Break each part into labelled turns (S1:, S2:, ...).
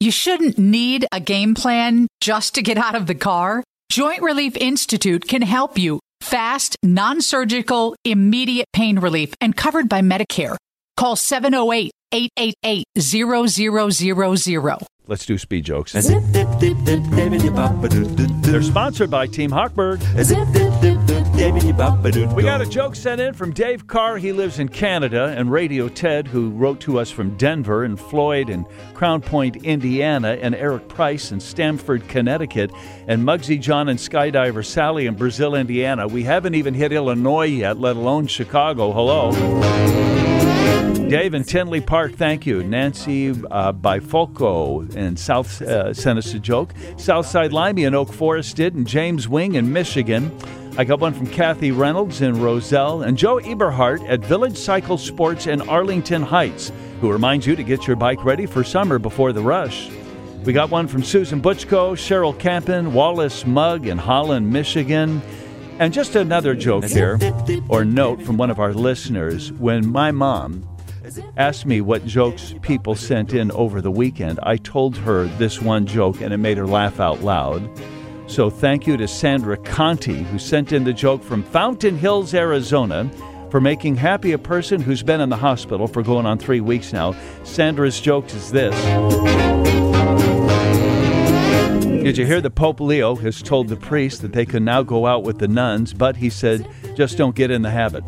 S1: You shouldn't need a game plan just to get out of the car. Joint Relief Institute can help you. Fast, non-surgical, immediate pain relief and covered by Medicare. Call 708-888-0000.
S2: Let's do speed jokes. They're sponsored by Team Hochberg. We got a joke sent in from Dave Carr. He lives in Canada. And Radio Ted, who wrote to us from Denver, and Floyd in Crown Point, Indiana, and Eric Price in Stamford, Connecticut, and Muggsy John and Skydiver Sally in Brazil, Indiana. We haven't even hit Illinois yet, let alone Chicago. Hello. Dave in Tinley Park, thank you. Nancy Bifulco in South sent us a joke. Southside Limey in Oak Forest did, and James Wing in Michigan. I got one from Kathy Reynolds in Roselle, and Joe Eberhardt at Village Cycle Sports in Arlington Heights, who reminds you to get your bike ready for summer before the rush. We got one from Susan Butchko, Cheryl Campen, Wallace Mugg in Holland, Michigan. And just another joke here, or note from one of our listeners. When my mom asked me what jokes people sent in over the weekend, I told her this one joke, and it made her laugh out loud. So thank you to Sandra Conti, who sent in the joke from Fountain Hills, Arizona, for making happy a person who's been in the hospital for going on 3 weeks now. Sandra's joke is this. Did you hear that Pope Leo has told the priests that they can now go out with the nuns, but he said, just don't get in the habit.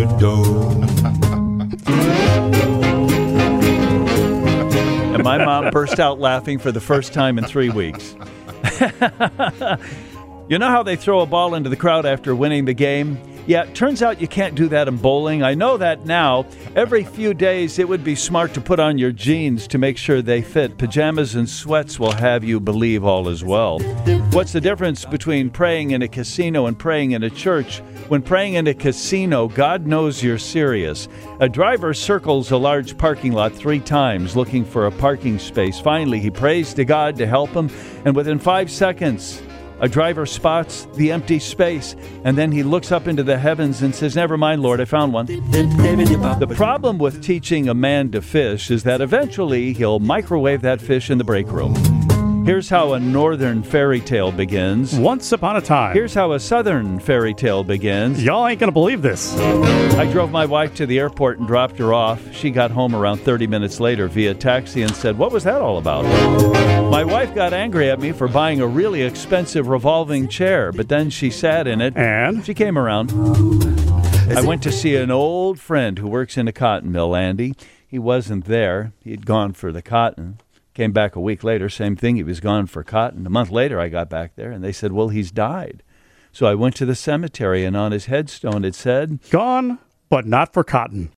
S2: And my mom burst out laughing for the first time in 3 weeks. You know how they throw a ball into the crowd after winning the game? Yeah, it turns out you can't do that in bowling. I know that now. Every few days, it would be smart to put on your jeans to make sure they fit. Pajamas and sweats will have you believe all is well. What's the difference between praying in a casino and praying in a church? When praying in a casino, God knows you're serious. A driver circles a large parking lot 3 times looking for a parking space. Finally, he prays to God to help him, and within 5 seconds, a driver spots the empty space, and then he looks up into the heavens and says, never mind, Lord, I found one. The problem with teaching a man to fish is that eventually he'll microwave that fish in the break room. Here's how a northern fairy tale begins.
S3: Once upon a time.
S2: Here's how a southern fairy tale begins.
S3: Y'all ain't gonna believe this.
S2: I drove my wife to the airport and dropped her off. She got home around 30 minutes later via taxi and said, what was that all about? My wife got angry at me for buying a really expensive revolving chair, but then she sat in it.
S3: And?
S2: She came around. I went to see an old friend who works in a cotton mill, Andy. He wasn't there. He'd gone for the cotton. Came back a week later, same thing. He was gone for cotton. A month later, I got back there, and they said, well, he's died. So I went to the cemetery, and on his headstone it said,
S3: gone, but not for cotton.